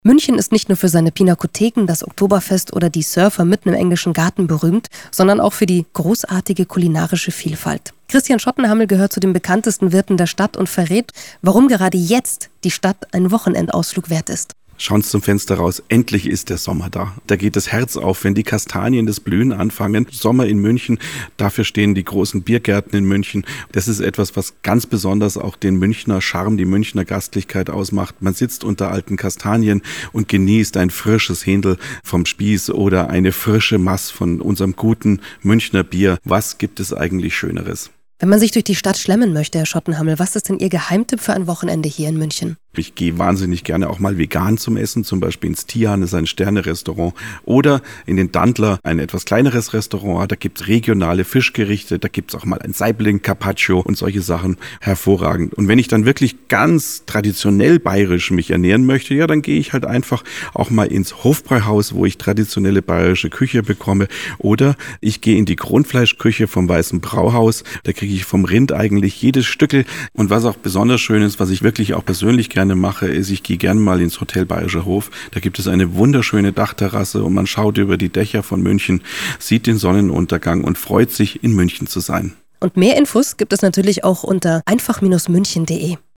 München ist nicht nur für seine Pinakotheken, das Oktoberfest oder die Surfer mitten im englischen Garten berühmt, sondern auch für die großartige kulinarische Vielfalt. Christian Schottenhammel gehört zu den bekanntesten Wirten der Stadt und verrät, warum gerade jetzt die Stadt ein Wochenendausflug wert ist. Schauen Sie zum Fenster raus, endlich ist der Sommer da. Da geht das Herz auf, wenn die Kastanien das Blühen anfangen. Sommer in München, dafür stehen die großen Biergärten in München. Das ist etwas, was ganz besonders auch den Münchner Charme, die Münchner Gastlichkeit ausmacht. Man sitzt unter alten Kastanien und genießt ein frisches Händel vom Spieß oder eine frische Mass von unserem guten Münchner Bier. Was gibt es eigentlich Schöneres? Wenn man sich durch die Stadt schlemmen möchte, Herr Schottenhammel, was ist denn Ihr Geheimtipp für ein Wochenende hier in München? Ich gehe wahnsinnig gerne auch mal vegan zum Essen, zum Beispiel ins Tian, das ist ein Sterne-Restaurant, oder in den Dandler, ein etwas kleineres Restaurant, da gibt's regionale Fischgerichte, da gibt's auch mal ein Saibling, Carpaccio und solche Sachen, hervorragend. Und wenn ich dann wirklich ganz traditionell bayerisch mich ernähren möchte, ja, dann gehe ich halt einfach auch mal ins Hofbräuhaus, wo ich traditionelle bayerische Küche bekomme, oder ich gehe in die Grundfleischküche vom Weißen Brauhaus, da kriege ich vom Rind eigentlich jedes Stückel. Und was auch besonders schön ist, was ich wirklich auch persönlich gerne mache, ist, ich gehe gerne mal ins Hotel Bayerischer Hof. Da gibt es eine wunderschöne Dachterrasse und man schaut über die Dächer von München, sieht den Sonnenuntergang und freut sich, in München zu sein. Und mehr Infos gibt es natürlich auch unter einfach-münchen.de.